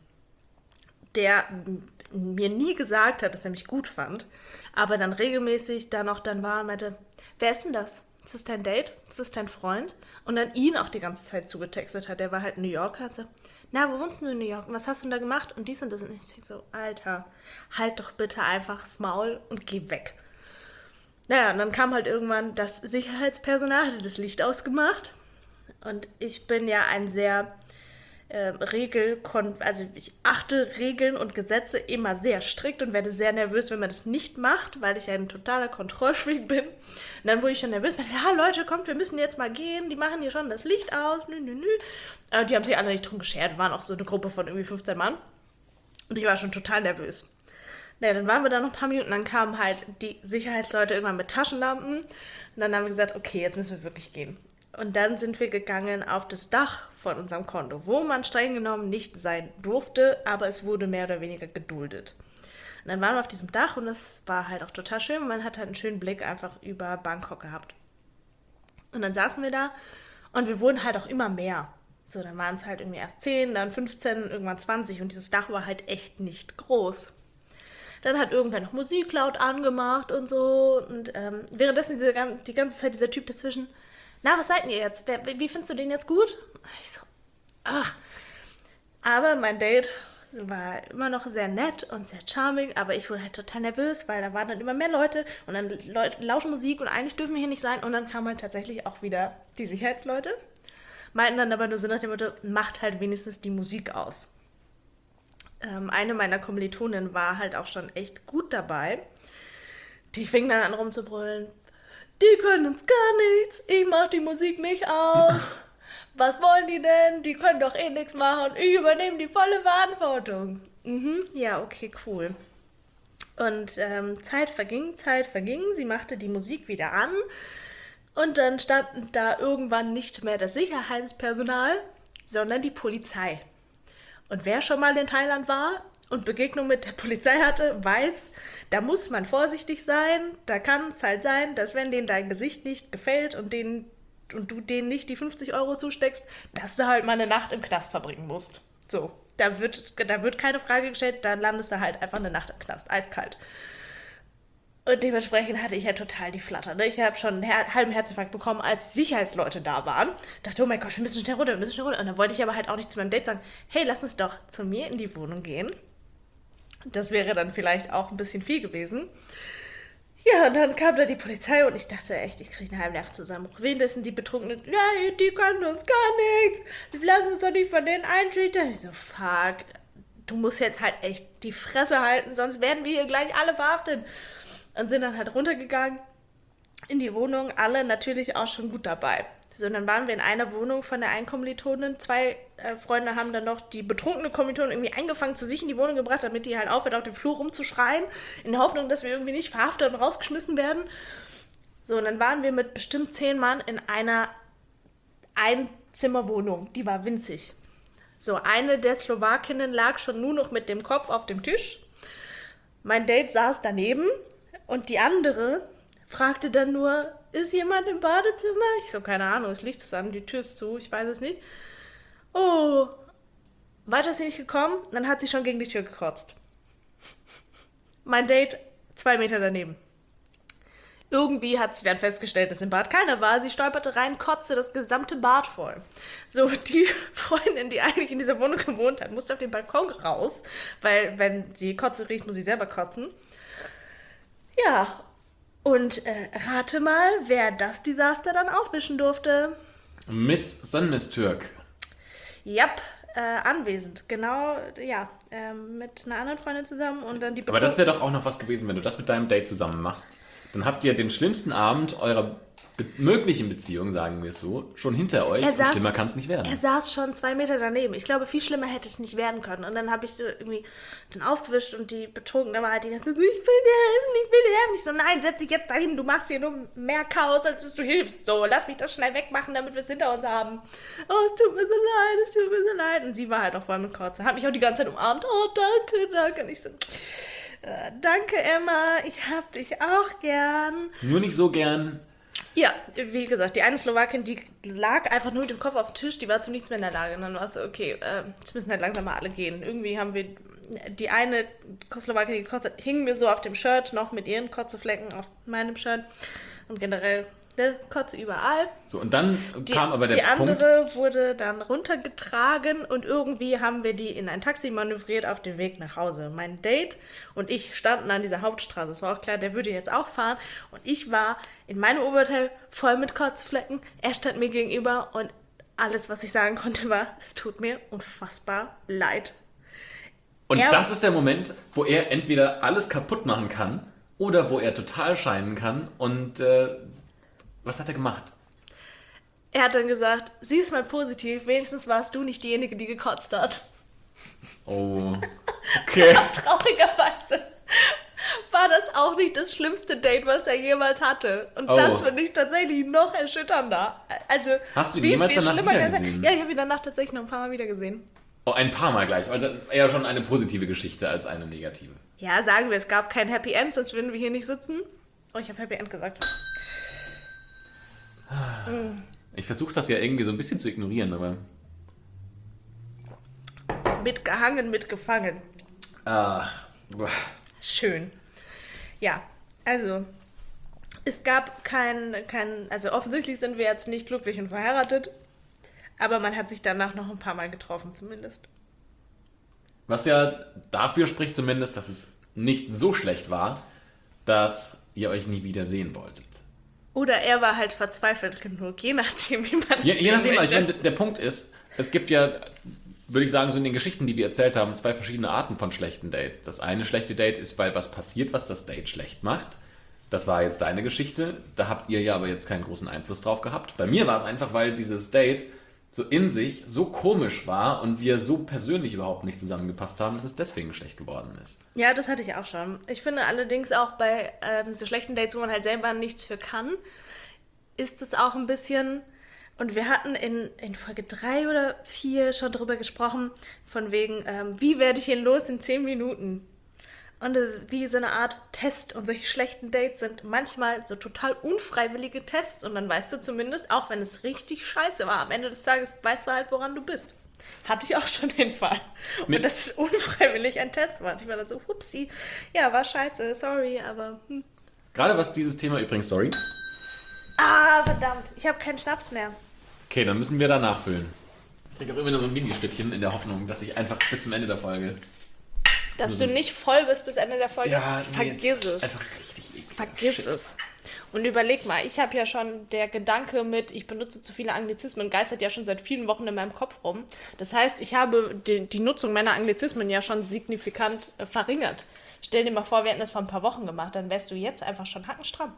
Der m- mir nie gesagt hat, dass er mich gut fand, aber dann regelmäßig da noch dann war und meinte, wer ist denn das? Ist das dein Date? Ist das dein Freund? Und dann ihn auch die ganze Zeit zugetextet hat. Der war halt in New York, hat so, na, wo wohnst du in New York? Und was hast du denn da gemacht? Und dies und das. Und ich denke so, Alter, halt doch bitte einfach das Maul und geh weg. Naja, und dann kam halt irgendwann das Sicherheitspersonal, hatte das Licht ausgemacht. Und ich bin ja ein sehr äh, Regel, also ich achte Regeln und Gesetze immer sehr strikt und werde sehr nervös, wenn man das nicht macht, weil ich ein totaler Kontrollfreak bin. Und dann wurde ich schon nervös, meinte, ja Leute, kommt, wir müssen jetzt mal gehen, die machen hier schon das Licht aus, nü, nü, nü. Äh, die haben sich alle nicht drum geschert, waren auch so eine Gruppe von irgendwie fünfzehn Mann. Und ich war schon total nervös. Naja, dann waren wir da noch ein paar Minuten, dann kamen halt die Sicherheitsleute irgendwann mit Taschenlampen. Und dann haben wir gesagt, okay, jetzt müssen wir wirklich gehen. Und dann sind wir gegangen auf das Dach von unserem Kondo, wo man streng genommen nicht sein durfte, aber es wurde mehr oder weniger geduldet. Und dann waren wir auf diesem Dach und es war halt auch total schön. Und man hat halt einen schönen Blick einfach über Bangkok gehabt. Und dann saßen wir da und wir wurden halt auch immer mehr. So, dann waren es halt irgendwie erst zehn, dann fünfzehn, irgendwann zwanzig und dieses Dach war halt echt nicht groß. Dann hat irgendwer noch Musik laut angemacht und so. Und ähm, währenddessen diese, die ganze Zeit dieser Typ dazwischen, na, was seid ihr jetzt? Wer, wie findest du den jetzt gut? Ich so, ach. Aber mein Date war immer noch sehr nett und sehr charming, aber ich wurde halt total nervös, weil da waren dann immer mehr Leute und dann Leute lauschen Musik und eigentlich dürfen wir hier nicht sein. Und dann kamen halt tatsächlich auch wieder die Sicherheitsleute, meinten dann aber nur so nach dem Motto, macht halt wenigstens die Musik aus. Ähm, eine meiner Kommilitonen war halt auch schon echt gut dabei. Die fing dann an rumzubrüllen, die können uns gar nichts, ich mach die Musik nicht aus. Was wollen die denn? Die können doch eh nichts machen. Ich übernehme die volle Verantwortung. Mhm, ja, okay, cool. Und ähm, Zeit verging, Zeit verging. Sie machte die Musik wieder an. Und dann stand da irgendwann nicht mehr das Sicherheitspersonal, sondern die Polizei. Und wer schon mal in Thailand war und Begegnung mit der Polizei hatte, weiß, da muss man vorsichtig sein. Da kann es halt sein, dass wenn denen dein Gesicht nicht gefällt und, denen, und du denen nicht die fünfzig Euro zusteckst, dass du halt mal eine Nacht im Knast verbringen musst. So, da wird, da wird keine Frage gestellt, da landest du halt einfach eine Nacht im Knast, eiskalt. Und dementsprechend hatte ich ja total die Flatter. Ne? Ich habe schon einen her- halben Herzinfarkt bekommen, als die Sicherheitsleute da waren. Dachte, oh mein Gott, wir müssen schnell runter, wir müssen schnell runter. Und dann wollte ich aber halt auch nicht zu meinem Date sagen, hey, lass uns doch zu mir in die Wohnung gehen. Das wäre dann vielleicht auch ein bisschen viel gewesen. Ja, und dann kam da die Polizei und ich dachte echt, ich kriege einen halben Nervenzusammenbruch. Wen das sind die Betrunkenen? Ja, die können uns gar nichts. Lass uns doch nicht von denen einschüchtern. Ich so, fuck, du musst jetzt halt echt die Fresse halten, sonst werden wir hier gleich alle verhaftet. Und sind dann halt runtergegangen in die Wohnung, alle natürlich auch schon gut dabei. So, und dann waren wir in einer Wohnung von der einen Kommilitonin. Zwei äh, Freunde haben dann noch die betrunkene Kommilitonin irgendwie eingefangen, zu sich in die Wohnung gebracht, damit die halt aufhört, auf dem Flur rumzuschreien, in der Hoffnung, dass wir irgendwie nicht verhaftet und rausgeschmissen werden. So, und dann waren wir mit bestimmt zehn Mann in einer Einzimmerwohnung. Die war winzig. So, eine der Slowakinnen lag schon nur noch mit dem Kopf auf dem Tisch. Mein Date saß daneben. Und die andere fragte dann nur, ist jemand im Badezimmer? Ich so, keine Ahnung, das Licht ist an, die Tür ist zu, ich weiß es nicht. Oh, weiter ist sie nicht gekommen, dann hat sie schon gegen die Tür gekotzt. Mein Date zwei Meter daneben. Irgendwie hat sie dann festgestellt, dass im Bad keiner war. Sie stolperte rein, kotzte das gesamte Bad voll. So, die Freundin, die eigentlich in dieser Wohnung gewohnt hat, musste auf den Balkon raus, weil wenn sie Kotze riecht, muss sie selber kotzen. Ja, und äh, rate mal, wer das Desaster dann aufwischen durfte. Miss Sonnenmiss Türk. Jap, äh, anwesend. Genau, ja, äh, mit einer anderen Freundin zusammen und dann die... Aber das wäre doch auch noch was gewesen, wenn du das mit deinem Date zusammen machst. Dann habt ihr den schlimmsten Abend eurer be- möglichen Beziehung, sagen wir es so, schon hinter euch. Er Und saß- schlimmer kann es nicht werden. Er saß schon zwei Meter daneben. Ich glaube, viel schlimmer hätte es nicht werden können. Und dann habe ich irgendwie dann aufgewischt und die Betrunkene war halt die ganze Zeit, ich will dir helfen, ich will dir helfen. Ich so, nein, setz dich jetzt dahin, du machst hier nur mehr Chaos, als dass du hilfst. So, lass mich das schnell wegmachen, damit wir es hinter uns haben. Oh, es tut mir so leid, es tut mir so leid. Und sie war halt auch voll mit Kotze. Hat mich auch die ganze Zeit umarmt. Oh, danke, danke. Und ich so, äh, danke, Emma, ich hab dich auch gern. Nur nicht so gern. Ja, wie gesagt, die eine Slowakin, die lag einfach nur mit dem Kopf auf dem Tisch, die war zu nichts mehr in der Lage. Und dann war es so, okay, äh, jetzt müssen halt langsam mal alle gehen. Irgendwie haben wir, die eine Slowakin, die gekotzt hat, hing mir so auf dem Shirt, noch mit ihren Kotzeflecken auf meinem Shirt. Und generell, ne, Kotze überall. So, und dann Die, kam aber der die Punkt... andere wurde dann runtergetragen und irgendwie haben wir die in ein Taxi manövriert auf dem Weg nach Hause. Mein Date und ich standen an dieser Hauptstraße. Es war auch klar, der würde jetzt auch fahren. Und ich war in meinem Oberteil voll mit Kotzflecken. Er stand mir gegenüber und alles, was ich sagen konnte, war, es tut mir unfassbar leid. Und Er- das ist der Moment, wo er entweder alles kaputt machen kann oder wo er total scheinen kann. Und äh, was hat er gemacht? Er hat dann gesagt, sieh es mal positiv, wenigstens warst du nicht diejenige, die gekotzt hat. Oh, okay. Traurigerweise war das auch nicht das schlimmste Date, was er jemals hatte. Und Oh. das finde ich tatsächlich noch erschütternder. Also, Hast du ihn wie jemals viel danach schlimmer kann es sein? wiedergesehen? Ja, ich habe ihn danach tatsächlich noch ein paar Mal wieder gesehen. Oh, ein paar Mal gleich. Also eher schon eine positive Geschichte als eine negative. Ja, sagen wir, es gab kein Happy End, sonst würden wir hier nicht sitzen. Oh, ich habe Happy End gesagt. Ich versuche das ja irgendwie so ein bisschen zu ignorieren, aber... Mitgehangen, mitgefangen. Ah, boah. Schön. Ja, also, es gab kein, kein, also offensichtlich sind wir jetzt nicht glücklich und verheiratet, aber man hat sich danach noch ein paar Mal getroffen zumindest. Was ja dafür spricht zumindest, dass es nicht so schlecht war, dass ihr euch nie wieder sehen wolltet. Oder er war halt verzweifelt genug, je nachdem, wie man es Je, je sehen nachdem, also ich möchte. meine, der Punkt ist, es gibt ja, würde ich sagen, so in den Geschichten, die wir erzählt haben, zwei verschiedene Arten von schlechten Dates. Das eine schlechte Date ist, weil was passiert, was das Date schlecht macht. Das war jetzt deine Geschichte, da habt ihr ja aber jetzt keinen großen Einfluss drauf gehabt. Bei mir war es einfach, weil dieses Date so in sich so komisch war und wir so persönlich überhaupt nicht zusammengepasst haben, dass es deswegen schlecht geworden ist. Ja, das hatte ich auch schon. Ich finde allerdings auch bei ähm, so schlechten Dates, wo man halt selber nichts für kann, ist es auch ein bisschen, Und wir hatten in, in Folge drei oder vier schon drüber gesprochen, von wegen, ähm, wie werde ich ihn los in zehn Minuten? Und äh, wie so eine Art Test. Und solche schlechten Dates sind manchmal so total unfreiwillige Tests. Und dann weißt du zumindest, auch wenn es richtig scheiße war, am Ende des Tages weißt du halt, woran du bist. Hatte ich auch schon den Fall. Und Mit dass es unfreiwillig ein Test war. Und ich war dann so, hupsi, ja, war scheiße, sorry, aber... Hm. Gerade was dieses Thema übrigens, sorry. Ah, verdammt, ich habe keinen Schnaps mehr. Okay, dann müssen wir da nachfüllen. Ich trinke auch immer nur so ein Mini-Stückchen in der Hoffnung, dass ich einfach bis zum Ende der Folge... Dass du nicht voll bist bis Ende der Folge, Ja, nee, vergiss es. Einfach richtig eklig. Vergiss Shit. es. Und überleg mal, ich habe ja schon der Gedanke mit, ich benutze zu viele Anglizismen, geistert ja schon seit vielen Wochen in meinem Kopf rum. Das heißt, ich habe die, die Nutzung meiner Anglizismen ja schon signifikant äh, verringert. Stell dir mal vor, wir hätten das vor ein paar Wochen gemacht, dann wärst du jetzt einfach schon hackenstramm.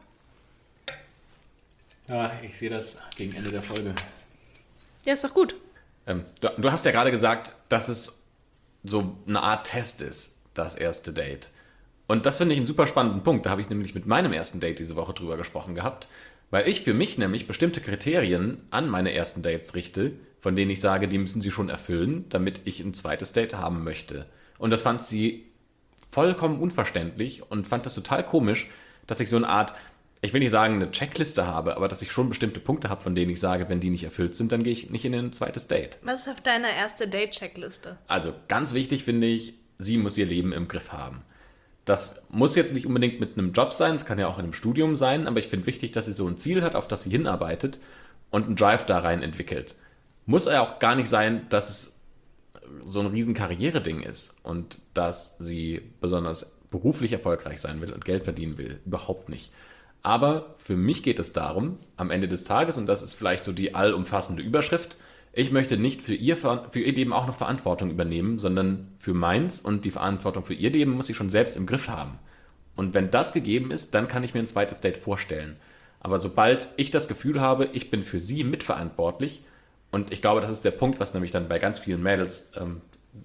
Ja, ich sehe das gegen Ende der Folge. Ja, ist doch gut. Ähm, du, du hast ja gerade gesagt, dass es so eine Art Test ist, das erste Date. Und das finde ich einen super spannenden Punkt. Da habe ich nämlich mit meinem ersten Date diese Woche drüber gesprochen gehabt, weil ich für mich nämlich bestimmte Kriterien an meine ersten Dates richte, von denen ich sage, die müssen sie schon erfüllen, damit ich ein zweites Date haben möchte. Und das fand sie vollkommen unverständlich und fand das total komisch, dass ich so eine Art, ich will nicht sagen eine Checkliste habe, aber dass ich schon bestimmte Punkte habe, von denen ich sage, wenn die nicht erfüllt sind, dann gehe ich nicht in ein zweites Date. Was ist auf deiner erste Date-Checkliste? Also ganz wichtig finde ich, sie muss ihr Leben im Griff haben. Das muss jetzt nicht unbedingt mit einem Job sein, es kann ja auch in einem Studium sein, aber ich finde wichtig, dass sie so ein Ziel hat, auf das sie hinarbeitet und einen Drive da rein entwickelt. Muss ja auch gar nicht sein, dass es so ein riesen Karriere-Ding ist und dass sie besonders beruflich erfolgreich sein will und Geld verdienen will. Überhaupt nicht. Aber für mich geht es darum, am Ende des Tages, und das ist vielleicht so die allumfassende Überschrift, ich möchte nicht für ihr, für ihr Leben auch noch Verantwortung übernehmen, sondern für meins, und die Verantwortung für ihr Leben muss sie schon selbst im Griff haben. Und wenn das gegeben ist, dann kann ich mir ein zweites Date vorstellen. Aber sobald ich das Gefühl habe, ich bin für sie mitverantwortlich, und ich glaube, das ist der Punkt, was nämlich dann bei ganz vielen Mädels ähm,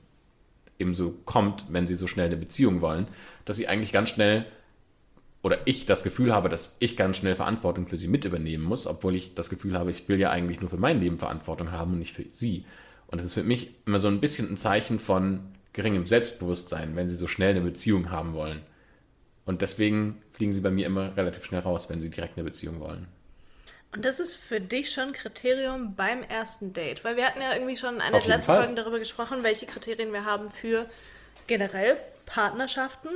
eben so kommt, wenn sie so schnell eine Beziehung wollen, dass sie eigentlich ganz schnell, oder ich das Gefühl habe, dass ich ganz schnell Verantwortung für sie mit übernehmen muss, obwohl ich das Gefühl habe, ich will ja eigentlich nur für mein Leben Verantwortung haben und nicht für sie. Und das ist für mich immer so ein bisschen ein Zeichen von geringem Selbstbewusstsein, wenn sie so schnell eine Beziehung haben wollen. Und deswegen fliegen sie bei mir immer relativ schnell raus, wenn sie direkt eine Beziehung wollen. Und das ist für dich schon ein Kriterium beim ersten Date? Weil wir hatten ja irgendwie schon in einer Auf der jeden letzten Fall. Folgen darüber gesprochen, welche Kriterien wir haben für generell Partnerschaften.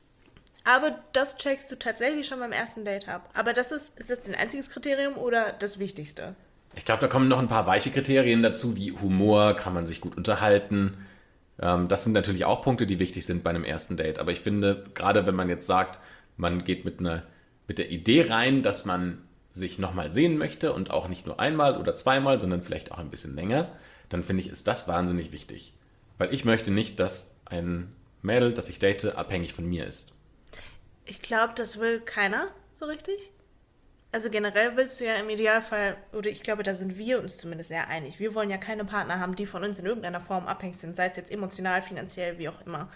Aber das checkst du tatsächlich schon beim ersten Date ab. Aber das ist, ist das dein einziges Kriterium oder das Wichtigste? Ich glaube, da kommen noch ein paar weiche Kriterien dazu, wie Humor, kann man sich gut unterhalten. Ähm, das sind natürlich auch Punkte, die wichtig sind bei einem ersten Date. Aber ich finde, gerade wenn man jetzt sagt, man geht mit, einer, mit der Idee rein, dass man sich nochmal sehen möchte und auch nicht nur einmal oder zweimal, sondern vielleicht auch ein bisschen länger, dann finde ich, ist das wahnsinnig wichtig. Weil ich möchte nicht, dass ein Mädel, das ich date, abhängig von mir ist. Ich glaube, das will keiner so richtig. Also generell willst du ja im Idealfall, oder ich glaube, da sind wir uns zumindest sehr einig. Wir wollen ja keine Partner haben, die von uns in irgendeiner Form abhängig sind, sei es jetzt emotional, finanziell, wie auch immer.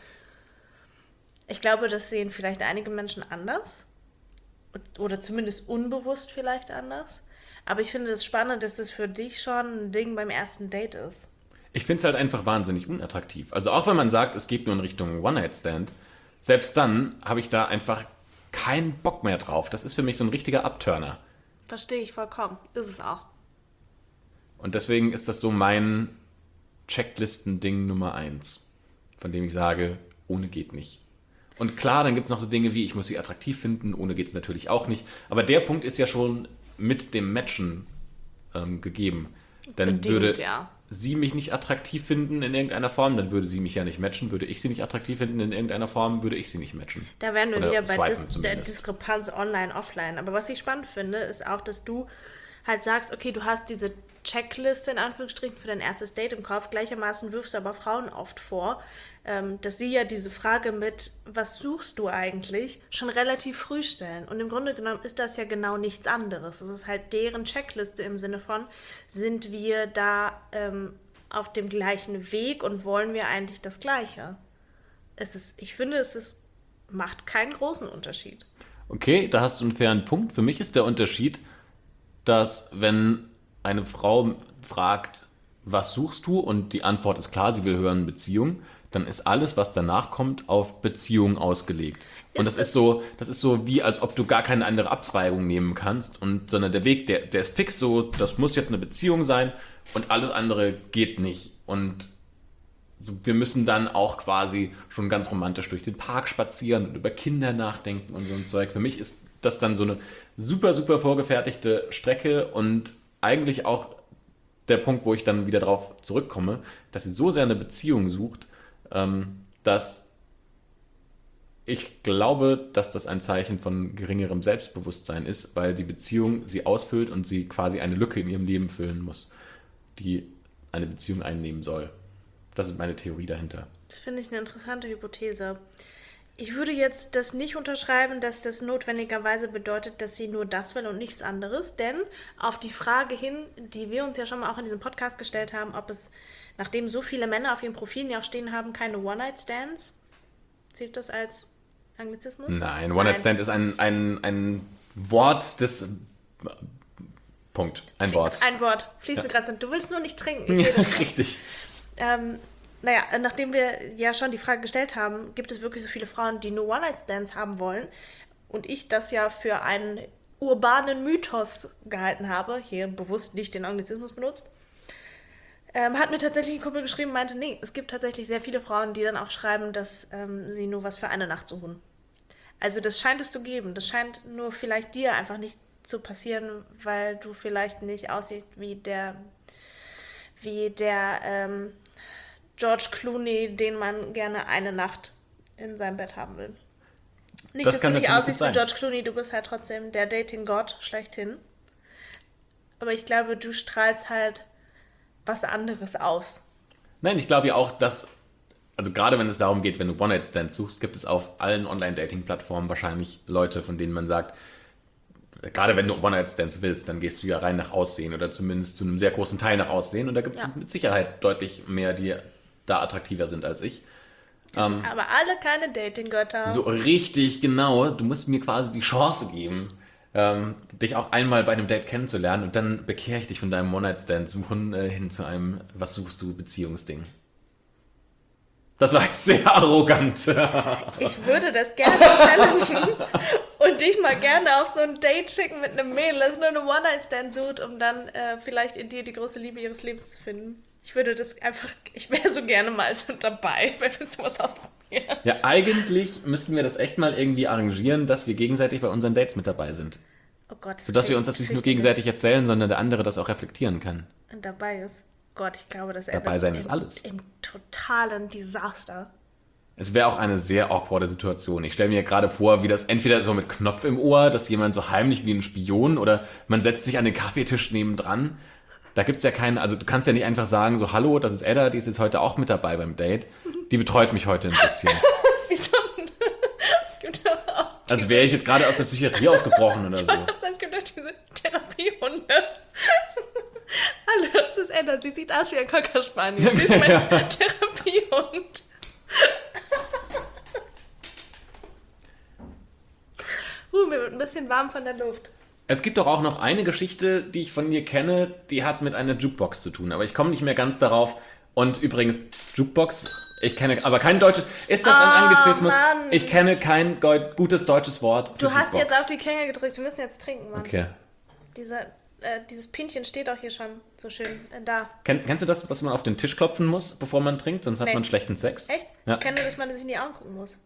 Ich glaube, das sehen vielleicht einige Menschen anders. Oder zumindest unbewusst vielleicht anders. Aber ich finde es das spannend, dass das für dich schon ein Ding beim ersten Date ist. Ich finde es halt einfach wahnsinnig unattraktiv. Also auch wenn man sagt, es geht nur in Richtung One-Night-Stand, selbst dann habe ich da einfach keinen Bock mehr drauf. Das ist für mich so ein richtiger Abturner. Verstehe ich vollkommen. Ist es auch. Und deswegen ist das so mein Checklisten-Ding Nummer eins, von dem ich sage, ohne geht nicht. Und klar, dann gibt es noch so Dinge wie, ich muss sie attraktiv finden, ohne geht es natürlich auch nicht. Aber der Punkt ist ja schon mit dem Matchen ähm, gegeben. Dann Bedingt, würde ja. sie mich nicht attraktiv finden in irgendeiner Form, dann würde sie mich ja nicht matchen. Würde ich sie nicht attraktiv finden in irgendeiner Form, würde ich sie nicht matchen. Da wären wir Oder wieder bei swipen Dis der zumindest. Diskrepanz online, offline. Aber was ich spannend finde, ist auch, dass du halt sagst, okay, du hast diese Checkliste in Anführungsstrichen für dein erstes Date im Kopf. Gleichermaßen wirfst du aber Frauen oft vor, ähm, dass sie ja diese Frage mit, was suchst du eigentlich, schon relativ früh stellen. Und im Grunde genommen ist das ja genau nichts anderes. Es ist halt deren Checkliste im Sinne von, sind wir da ähm, auf dem gleichen Weg und wollen wir eigentlich das Gleiche? Es ist, ich finde, es ist, macht keinen großen Unterschied. Okay, da hast du einen fairen Punkt. Für mich ist der Unterschied, dass wenn eine Frau fragt, was suchst du? Und die Antwort ist klar, sie will hören Beziehung. Dann ist alles, was danach kommt, auf Beziehung ausgelegt. Und das ist so, das ist so wie, als ob du gar keine andere Abzweigung nehmen kannst. Und, sondern der Weg, der, der ist fix so, das muss jetzt eine Beziehung sein und alles andere geht nicht. Und so, wir müssen dann auch quasi schon ganz romantisch durch den Park spazieren und über Kinder nachdenken und so ein Zeug. Für mich ist das dann so eine super, super vorgefertigte Strecke und eigentlich auch der Punkt, wo ich dann wieder drauf zurückkomme, dass sie so sehr eine Beziehung sucht, ähm, dass ich glaube, dass das ein Zeichen von geringerem Selbstbewusstsein ist, weil die Beziehung sie ausfüllt und sie quasi eine Lücke in ihrem Leben füllen muss, die eine Beziehung einnehmen soll. Das ist meine Theorie dahinter. Das finde ich eine interessante Hypothese. Ich würde jetzt das nicht unterschreiben, dass das notwendigerweise bedeutet, dass sie nur das will und nichts anderes. Denn auf die Frage hin, die wir uns ja schon mal auch in diesem Podcast gestellt haben, ob es, nachdem so viele Männer auf ihren Profilen ja auch stehen haben, keine One-Night-Stands, zählt das als Anglizismus? Nein, One-Night-Stand ist ein, ein, ein Wort des... Punkt. Ein Wort. Ein Wort. Fließende Ja. Grenzen. Du willst nur nicht trinken. Ich Ja, sehe das. richtig. Ähm, naja, nachdem wir ja schon die Frage gestellt haben, gibt es wirklich so viele Frauen, die nur One-Night-Stands haben wollen und ich das ja für einen urbanen Mythos gehalten habe, hier bewusst nicht den Anglizismus benutzt, ähm, hat mir tatsächlich ein Kumpel geschrieben und meinte, nee, es gibt tatsächlich sehr viele Frauen, die dann auch schreiben, dass ähm, sie nur was für eine Nacht suchen. Also das scheint es zu geben. Das scheint nur vielleicht dir einfach nicht zu passieren, weil du vielleicht nicht aussiehst wie der wie der ähm, George Clooney, den man gerne eine Nacht in seinem Bett haben will. Nicht, Das dass kann du nicht natürlich aussiehst gut wie sein. George Clooney, du bist halt trotzdem der Dating-Gott schlechthin. Aber ich glaube, du strahlst halt was anderes aus. Nein, ich glaube ja auch, dass, also gerade wenn es darum geht, wenn du One-Night-Stands suchst, gibt es auf allen Online-Dating-Plattformen wahrscheinlich Leute, von denen man sagt, gerade wenn du One-Night-Stands willst, dann gehst du ja rein nach Aussehen oder zumindest zu einem sehr großen Teil nach Aussehen und da gibt es Ja. mit Sicherheit deutlich mehr, die da attraktiver sind als ich. Das sind aber alle keine Dating-Götter. So richtig genau, du musst mir quasi die Chance geben, ähm, dich auch einmal bei einem Date kennenzulernen und dann bekehre ich dich von deinem One-Night-Stand-Suchen äh, hin zu einem, was suchst du, Beziehungsding. Das war jetzt sehr arrogant. Ich würde das gerne challengen und dich mal gerne auf so ein Date schicken mit einem Mädel, das nur eine One-Night-Stand sucht, um dann äh, vielleicht in dir die große Liebe ihres Lebens zu finden. Ich würde das einfach, ich wäre so gerne mal so dabei, wenn wir sowas ausprobieren. Ja, eigentlich müssten wir das echt mal irgendwie arrangieren, dass wir gegenseitig bei unseren Dates mit dabei sind. Oh Gott. Das Sodass wir klingt uns das nicht nur fürchterlich. gegenseitig erzählen, sondern der andere das auch reflektieren kann. Und dabei ist. Gott, ich glaube, das Dabei endet sein im, ist alles. im totalen Desaster. Es wäre auch eine sehr awkwarde Situation. Ich stelle mir gerade vor, wie das entweder so mit Knopf im Ohr, dass jemand so heimlich wie ein Spion oder man setzt sich an den Kaffeetisch nebendran. Da gibt es ja keinen, also du kannst ja nicht einfach sagen, so hallo, das ist Edda, die ist jetzt heute auch mit dabei beim Date. Die betreut mich heute ein bisschen. Wieso? Es gibt doch auch. Also wäre ich jetzt gerade aus der Psychiatrie ausgebrochen oder so. Das heißt, es gibt doch diese Therapiehunde. Hallo, das ist Edda. Sie sieht aus wie ein Cocker Spaniel. Sie ist mein Therapiehund. Uh, mir wird ein bisschen warm von der Luft. Es gibt doch auch noch eine Geschichte, die ich von dir kenne, die hat mit einer Jukebox zu tun, aber ich komme nicht mehr ganz darauf. Und übrigens, Jukebox, ich kenne aber kein deutsches. Ist das ein Ah, Anglizismus? Mann. Ich kenne kein geu- gutes deutsches Wort für Du hast Jukebox. jetzt auf die Klänge gedrückt. Wir müssen jetzt trinken, Mann. Okay. Dieser, äh, dieses Pinchen steht auch hier schon so schön äh, da. Kenn, kennst du das, dass man auf den Tisch klopfen muss, bevor man trinkt? Sonst hat Nee. man schlechten Sex. Echt? Ja. Ich kenne nur, dass man sich in die Augen gucken muss.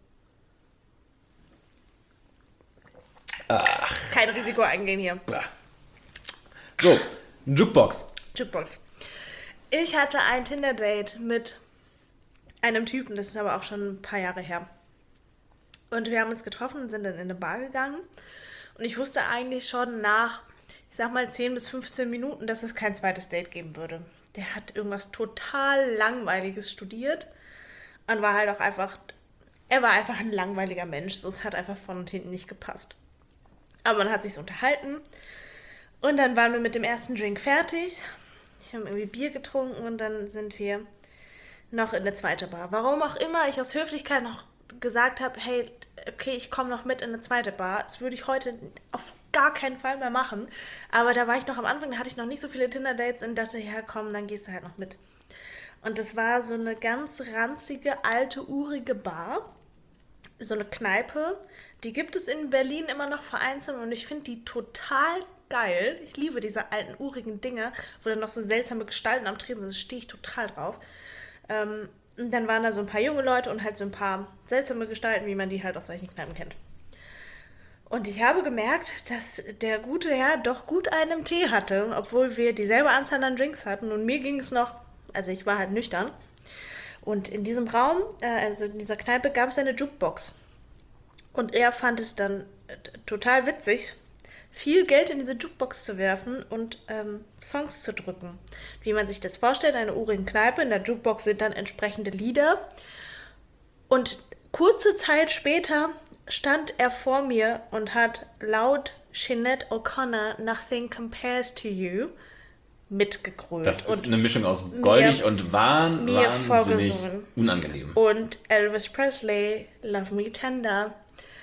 Ach. Kein Risiko eingehen hier. So, Jukebox. Jukebox. Ich hatte ein Tinder-Date mit einem Typen, das ist aber auch schon ein paar Jahre her. Und wir haben uns getroffen und sind dann in eine Bar gegangen. Und ich wusste eigentlich schon nach, ich sag mal, zehn bis fünfzehn Minuten, dass es kein zweites Date geben würde. Der hat irgendwas total Langweiliges studiert und war halt auch einfach, er war einfach ein langweiliger Mensch. So, es hat einfach von und hinten nicht gepasst. Aber man hat sich so unterhalten. Und dann waren wir mit dem ersten Drink fertig. Wir haben irgendwie Bier getrunken und dann sind wir noch in eine zweite Bar. Warum auch immer ich aus Höflichkeit noch gesagt habe, hey, okay, ich komme noch mit in eine zweite Bar. Das würde ich heute auf gar keinen Fall mehr machen. Aber da war ich noch am Anfang, da hatte ich noch nicht so viele Tinder-Dates und dachte, ja komm, dann gehst du halt noch mit. Und das war so eine ganz ranzige, alte, urige Bar. So eine Kneipe. Die gibt es in Berlin immer noch vereinzelt und ich finde die total geil. Ich liebe diese alten, urigen Dinger, wo dann noch so seltsame Gestalten am Tresen sind. Da stehe ich total drauf. Ähm, und dann waren da so ein paar junge Leute und halt so ein paar seltsame Gestalten, wie man die halt aus solchen Kneipen kennt. Und ich habe gemerkt, dass der gute Herr doch gut einen im Tee hatte, obwohl wir dieselbe Anzahl an Drinks hatten. Und mir ging es noch, also ich war halt nüchtern. Und in diesem Raum, äh, also in dieser Kneipe, gab es eine Jukebox. Und er fand es dann äh, total witzig, viel Geld in diese Jukebox zu werfen und ähm, Songs zu drücken. Wie man sich das vorstellt, eine urige Kneipe, in der Jukebox sind dann entsprechende Lieder. Und kurze Zeit später stand er vor mir und hat laut Sinead O'Connor Nothing Compares to You mitgegrölt. Das ist und eine Mischung aus goldig und wahn, mir wahnsinnig vorgesungen. unangenehm. Und Elvis Presley, Love Me Tender.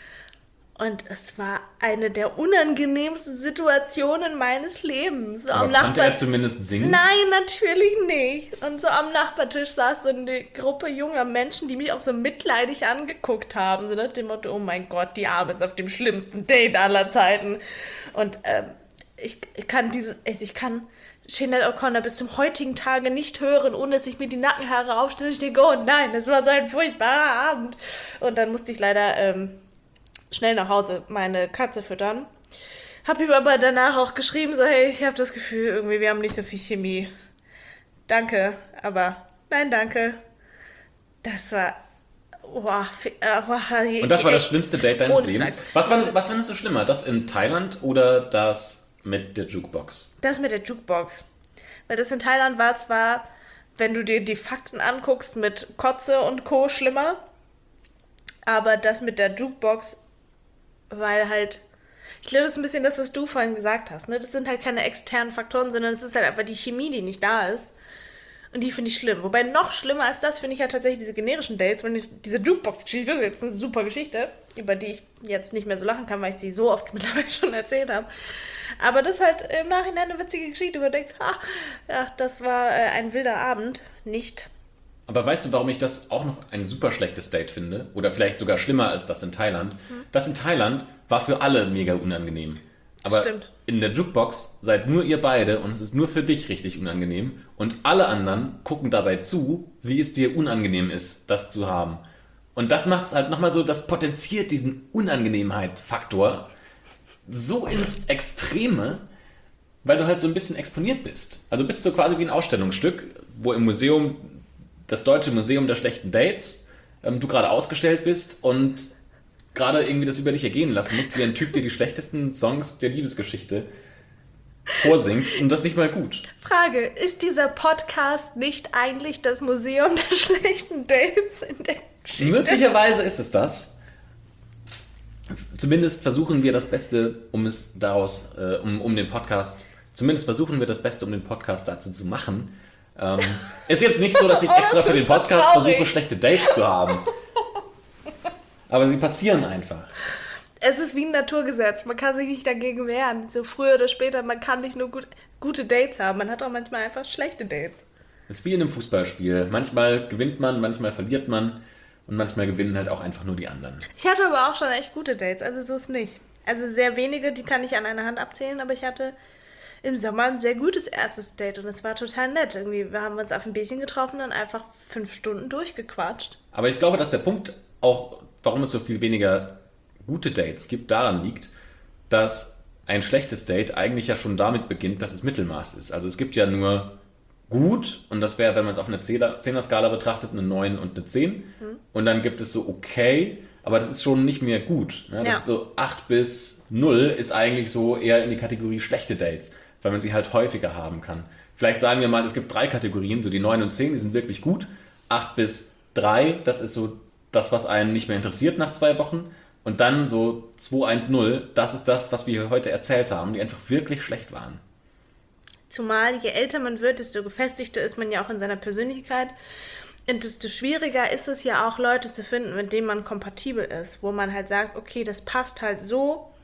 Und es war eine der unangenehmsten Situationen meines Lebens. So Aber am konnte Nachbar- er zumindest singen? Nein, natürlich nicht. Und so am Nachbartisch saß so eine Gruppe junger Menschen, die mich auch so mitleidig angeguckt haben. So nach dem Motto, oh mein Gott, die Arme ist auf dem schlimmsten Date aller Zeiten. Und ähm, ich, ich kann dieses, ich kann Sinead O'Connor bis zum heutigen Tage nicht hören, ohne dass ich mir die Nackenhaare aufstelle. Ich denke, oh nein, das war so ein furchtbarer Abend. Und dann musste ich leider ähm, schnell nach Hause meine Katze füttern. Hab ihm aber danach auch geschrieben, so, hey, ich habe das Gefühl, irgendwie, wir haben nicht so viel Chemie. Danke, aber nein, danke. Das war... Wow, äh, Und das war das schlimmste Date deines ohne Lebens? Frage. Was fandest, was fandest du schlimmer? Das in Thailand oder das mit der Jukebox? Das mit der Jukebox. Weil das in Thailand war zwar, wenn du dir die Fakten anguckst, mit Kotze und Co. schlimmer. Aber das mit der Jukebox, weil halt, ich glaube, das ist ein bisschen das, was du vorhin gesagt hast. Ne? Das sind halt keine externen Faktoren, sondern es ist halt einfach die Chemie, die nicht da ist. Und die finde ich schlimm. Wobei noch schlimmer als das finde ich ja tatsächlich diese generischen Dates, wenn ich diese Jukebox-Geschichte, das ist jetzt eine super Geschichte, über die ich jetzt nicht mehr so lachen kann, weil ich sie so oft mittlerweile schon erzählt habe. Aber das ist halt im Nachhinein eine witzige Geschichte, wo du denkst, ah, ja, das war äh, ein wilder Abend, nicht. Aber weißt du, warum ich das auch noch ein super schlechtes Date finde? Oder vielleicht sogar schlimmer als das in Thailand? Hm. Das in Thailand war für alle mega unangenehm. Aber Stimmt. In der Jukebox seid nur ihr beide und es ist nur für dich richtig unangenehm. Und alle anderen gucken dabei zu, wie es dir unangenehm ist, das zu haben. Und das macht es halt nochmal so, das potenziert diesen Unangenehmheit-Faktor so ins Extreme, weil du halt so ein bisschen exponiert bist. Also bist du quasi wie ein Ausstellungsstück, wo im Museum, das Deutsche Museum der schlechten Dates, ähm, du gerade ausgestellt bist und gerade irgendwie das über dich ergehen lassen musst, wie ein Typ, der die schlechtesten Songs der Liebesgeschichte vorsingt und das nicht mal gut. Frage, ist dieser Podcast nicht eigentlich das Museum der schlechten Dates in der Geschichte? Möglicherweise ist es das. Zumindest versuchen wir das Beste, um es daraus, äh, um, um den Podcast, zumindest versuchen wir das Beste, um den Podcast dazu zu machen. Ähm, ist jetzt nicht so, dass ich Oh, extra das für den ist so Podcast traurig. versuche, schlechte Dates zu haben. Aber sie passieren einfach. Es ist wie ein Naturgesetz, man kann sich nicht dagegen wehren. So früher oder später, man kann nicht nur gut, gute Dates haben, man hat auch manchmal einfach schlechte Dates. Es ist wie in einem Fußballspiel. Manchmal gewinnt man, manchmal verliert man und manchmal gewinnen halt auch einfach nur die anderen. Ich hatte aber auch schon echt gute Dates, also so ist nicht. Also sehr wenige, die kann ich an einer Hand abzählen, aber ich hatte im Sommer ein sehr gutes erstes Date und es war total nett. Irgendwie, wir haben uns auf ein Bierchen getroffen und einfach fünf Stunden durchgequatscht. Aber ich glaube, dass der Punkt auch, warum es so viel weniger gute Dates gibt, daran liegt, dass ein schlechtes Date eigentlich ja schon damit beginnt, dass es Mittelmaß ist. Also es gibt ja nur gut und das wäre, wenn man es auf einer Zehner-Skala betrachtet, eine neun und eine zehn. Mhm. Und dann gibt es so okay, aber das ist schon nicht mehr gut. Ne? Das Ja. ist so acht bis null ist eigentlich so eher in die Kategorie schlechte Dates, weil man sie halt häufiger haben kann. Vielleicht sagen wir mal, es gibt drei Kategorien, so die neun und zehn, die sind wirklich gut. acht bis drei, das ist so das, was einen nicht mehr interessiert nach zwei Wochen. Und dann so zwei eins null, das ist das, was wir heute erzählt haben, die einfach wirklich schlecht waren. Zumal je älter man wird, desto gefestigter ist man ja auch in seiner Persönlichkeit. Und desto schwieriger ist es ja auch, Leute zu finden, mit denen man kompatibel ist. Wo man halt sagt, okay, das passt halt so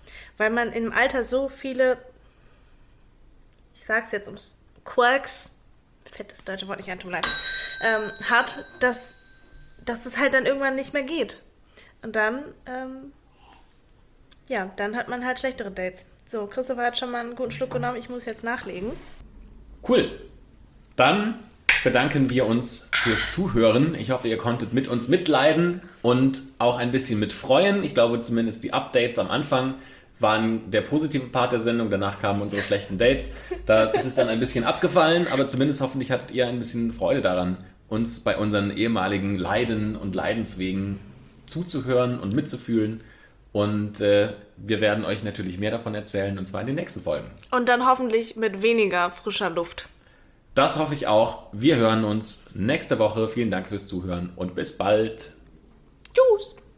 weil man im Alter so viele, ich sag's jetzt ums Quirks, fettes deutsche Wort nicht ein, tut mir leid, ähm, hat, dass, dass es halt dann irgendwann nicht mehr geht. Und dann, ähm, ja, dann hat man halt schlechtere Dates. So, Christopher hat schon mal einen guten Schluck genommen, ich muss jetzt nachlegen. Cool. Dann bedanken wir uns fürs Zuhören. Ich hoffe, ihr konntet mit uns mitleiden und auch ein bisschen mitfreuen. Ich glaube, zumindest die Updates am Anfang waren der positive Part der Sendung. Danach kamen unsere schlechten Dates. Da ist es dann ein bisschen abgefallen, aber zumindest hoffentlich hattet ihr ein bisschen Freude daran, uns bei unseren ehemaligen Leiden und Leidenswegen zuzuhören und mitzufühlen. Und äh, wir werden euch natürlich mehr davon erzählen, und zwar in den nächsten Folgen. Und dann hoffentlich mit weniger frischer Luft. Das hoffe ich auch. Wir hören uns nächste Woche. Vielen Dank fürs Zuhören und bis bald. Tschüss.